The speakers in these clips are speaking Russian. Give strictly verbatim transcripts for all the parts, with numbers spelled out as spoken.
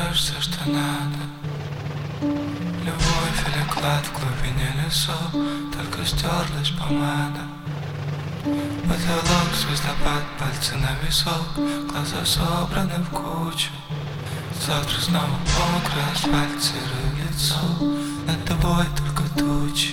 кажется, что надо. Любовь или клад в глубине лесов, только стерлась помада. Потолок, звездопад, пальцы на висок, глаза собраны в кучу. Завтра снова мокрый асфальт, серое лицо, над тобой только тучи.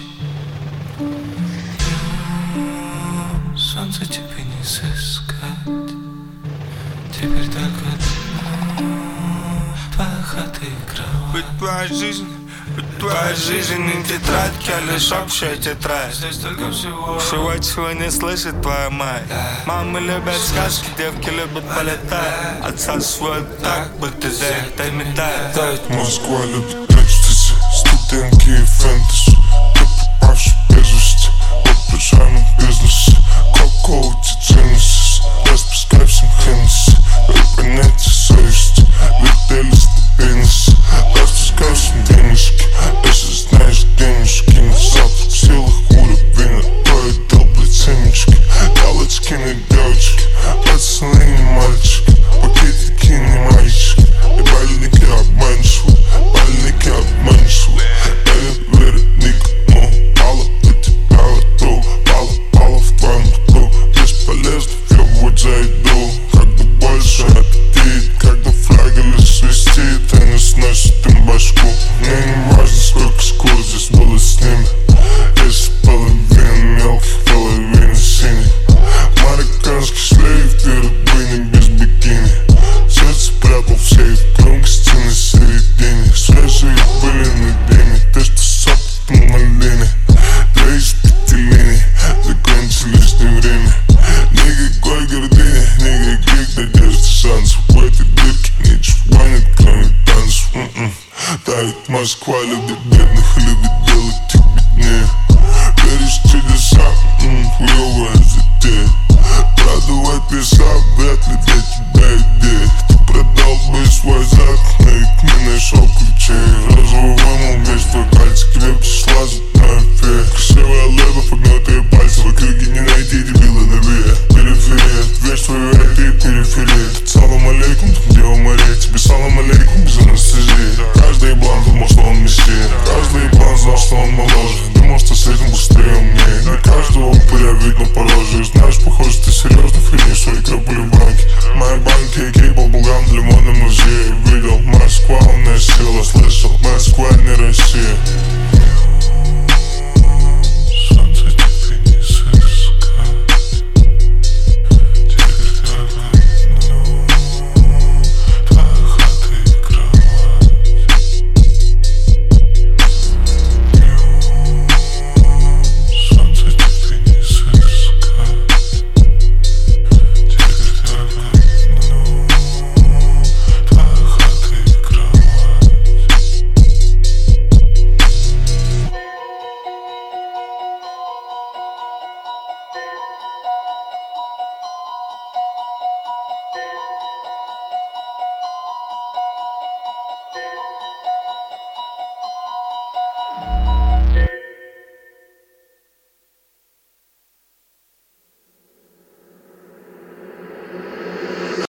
Ну, солнце тебе не сыскать, теперь только ну, твоя хата и кровать. Ведь твоя жизнь, ведь твоя жизнь не тетрадь, а лишь общая тетрадь. Здесь только всего, всего, чего не слышит твоя мать. Мамы любят сказки, девки любят полетать. Отсасывают так, будто за это метает. Москва любит экстази, студентки и фэнтези. Ты попавший без вести, в пижамном бизнесе. Какого-то Genesis, распускай всем Хеннесси. В понятие совести, вертелись на пенисе. Распускай всем денежки, если знаешь денежки. На запах силах уровень, а то и долблять семечки. Галочки на девочки, пацаны не мальчики. Пакетики не мальчики, и бальники обманчивы, бальники обманчивы. Я не верю никому, пала у тебя во рту, пала, пала в твоем рту. Бесполезно въебывать за еду, когда больше аппетит, когда флягель свистит, они сносят им башку. Мне не важно, сколько шкур здесь было с ними, если половина мелких, половина синих. Марокканский шлейф, ты рабыня без бикини. Сердце прятал в сейф, громкости на середине. Свежие были на дыме, ты что с опытом на линии. Две из пяти линий, закончились не время. Никакой гордыни, никаких надежд и шансов. В этой дырке ничего нет, кроме танцев. Да, ведь Москва любит дым.